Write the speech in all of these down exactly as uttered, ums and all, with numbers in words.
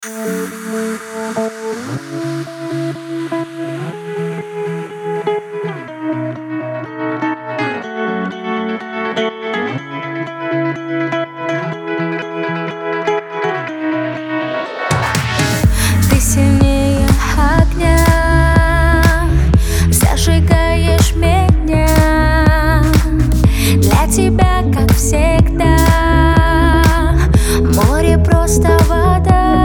Ты сильнее огня, зажигаешь меня. Для тебя, как всегда, море просто вода.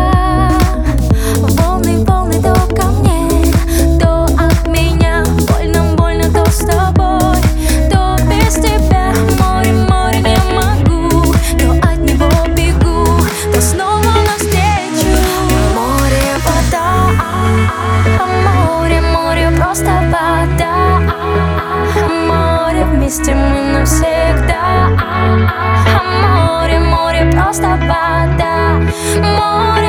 Волны, волны то ко мне, то от меня. Больно, больно, то с тобой, то без тебя. Море, море, не могу, то от него бегу, то снова навстречу. Море, вода, море, море, просто вода. Море, вместе мы навсегда. Море, море, просто вода. Море.